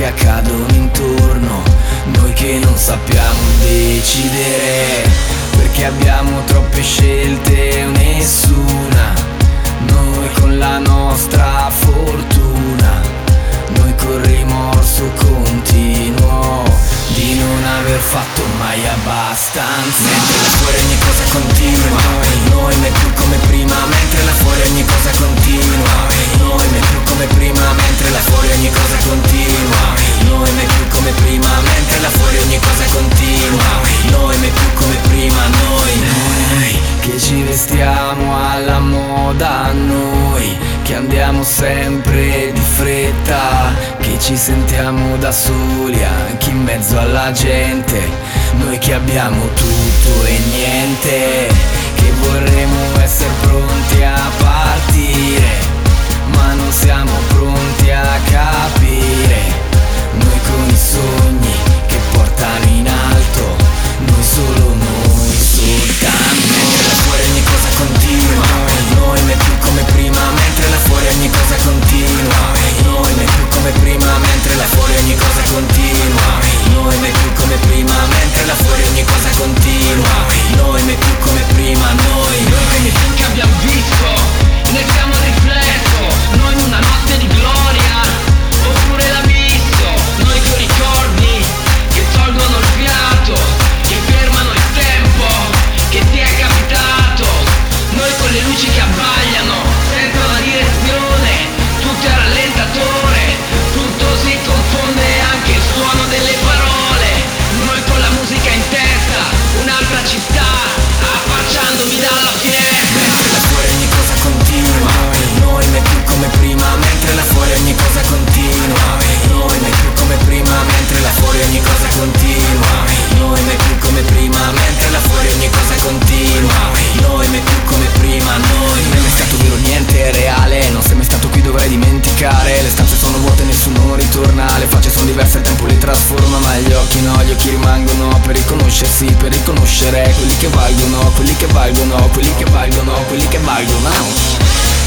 accadono intorno, noi che non sappiamo decidere, perché abbiamo troppe scelte o nessuna, noi con la nostra fortuna, noi col rimorso continuo di non aver fatto mai abbastanza. Mentre là fuori ogni cosa continua, noi mai più come prima, mentre là fuori ogni cosa continua, noi mai più come prima, mentre là fuori ogni cosa continua, noi mai più come prima, mentre là fuori ogni cosa continua, noi mai più come prima, noi che ci vestiamo alla moda, noi che andiamo sempre di fretta, che ci sentiamo da soli anche in mezzo alla gente, noi che abbiamo tutto e niente, che vorremmo essere pronti a partire, ma non siamo pronti a capire, noi con i sogni che portano in alto, noi solo noi soltanto. Mentre là fuori ogni cosa continua, noi mai più come prima, mentre là fuori ogni cosa continua, noi mai più come prima, mentre là fuori ogni cosa continua, noi mai più come prima, mentre là fuori ogni cosa continua, noi mai più come prima, noi come i film che abbiamo visto, ne siamo il riflesso, noi in una notte di gloria, oppure l'abisso, noi con ricordi che tolgono il fiato, che fermano il tempo, che ti è capitato, noi con le luci che abbagliano, senza una direzione, tutto è rallentatore, tutto si confonde, anche il suono delle parole, noi con la musica in testa, un'altra città, affacciandomi dalla finestra. Mentre là fuori ogni cosa continua, noi mai più come prima, mentre là fuori ogni cosa continua, noi mai più come prima, mentre là fuori ogni cosa continua, noi mai più come prima, mentre là fuori ogni cosa continua, noi mai più come prima, noi. Non è mai stato vero, niente è reale, non sei mai stato qui, dovrei dimenticare, le stanze sono vuote, nessuno ritorna, le facce sono diverse, il tempo le trasforma, ma gli occhi no, gli occhi rimangono per riconoscersi, per riconoscere quelli che valgono, quelli che valgono, quelli che valgono, quelli che valgono.